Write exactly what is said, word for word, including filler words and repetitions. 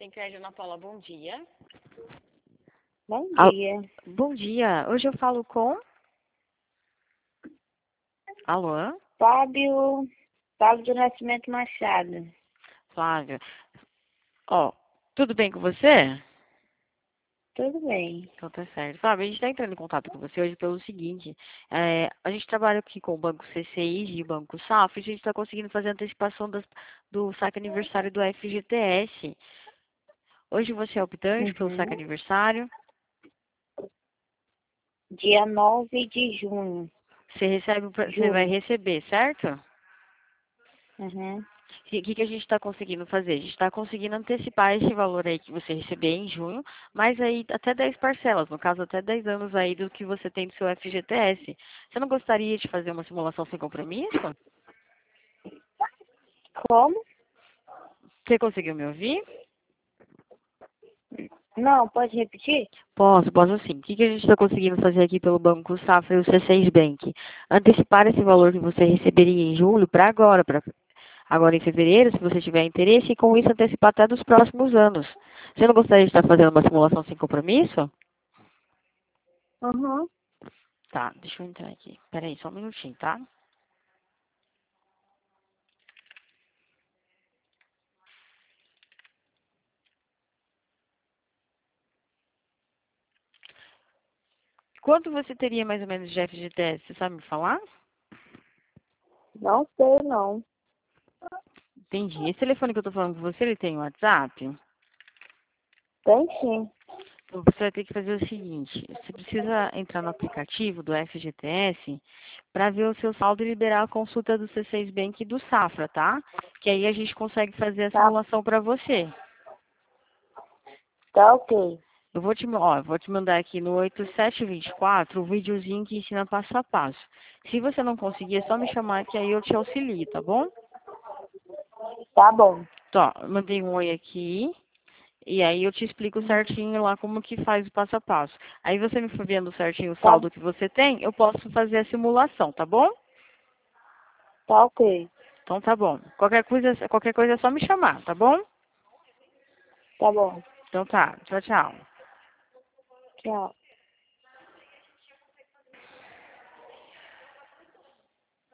Tem crédito, Ana Paula, bom dia. Bom Al- dia. Bom dia, hoje eu falo com... Alô, Fábio, Fábio do Nascimento Machado. Flávia. Ó, tudo bem com você? Tudo bem. Então tá certo. Flávia, a gente está entrando em contato com você hoje pelo seguinte, é, a gente trabalha aqui com o Banco C C I e o Banco Safra e a gente está conseguindo fazer a antecipação das- do saque aniversário do F G T S. Hoje você é optante pelo saque Uhum. aniversário. Dia nove de junho. Você recebe, o pra- você vai Julho. receber, certo? Uhum. O que, que que a gente está conseguindo fazer? A gente está conseguindo antecipar esse valor aí que você receber em junho, mas aí até dez parcelas, no caso até dez anos aí do que você tem do seu F G T S. Você não gostaria de fazer uma simulação sem compromisso? Como? Você conseguiu me ouvir? Não, pode repetir? Posso, posso sim. O que, que a gente está conseguindo fazer aqui pelo Banco Safra e o C seis Bank? Antecipar esse valor que você receberia em julho para agora, para agora em fevereiro, se você tiver interesse, e com isso antecipar até dos próximos anos. Você não gostaria de estar fazendo uma simulação sem compromisso? Uhum. Tá, deixa eu entrar aqui. Peraí, só um minutinho, tá? Quanto você teria mais ou menos de F G T S? Você sabe me falar? Não sei, não. Entendi. Esse telefone que eu tô falando com você, ele tem WhatsApp? Tem sim. Então você vai ter que fazer o seguinte, você precisa entrar no aplicativo do F G T S para ver o seu saldo e liberar a consulta do C seis Bank e do Safra, tá? Que aí a gente consegue fazer a Tá, simulação para você. tá ok. Eu vou te, ó, eu vou te mandar aqui no oito sete dois quatro o videozinho que ensina passo a passo. Se você não conseguir, é só me chamar que aí eu te auxilio, tá bom? Tá bom. Tó, eu mandei um oi aqui. E aí eu te explico certinho lá como que faz o passo a passo. Aí você me for vendo certinho o Tá, saldo que você tem, eu posso fazer a simulação, tá bom? tá ok. Então tá bom. Qualquer coisa, qualquer coisa é só me chamar, tá bom? Tá bom. Então tá. Tchau, tchau. Tchau.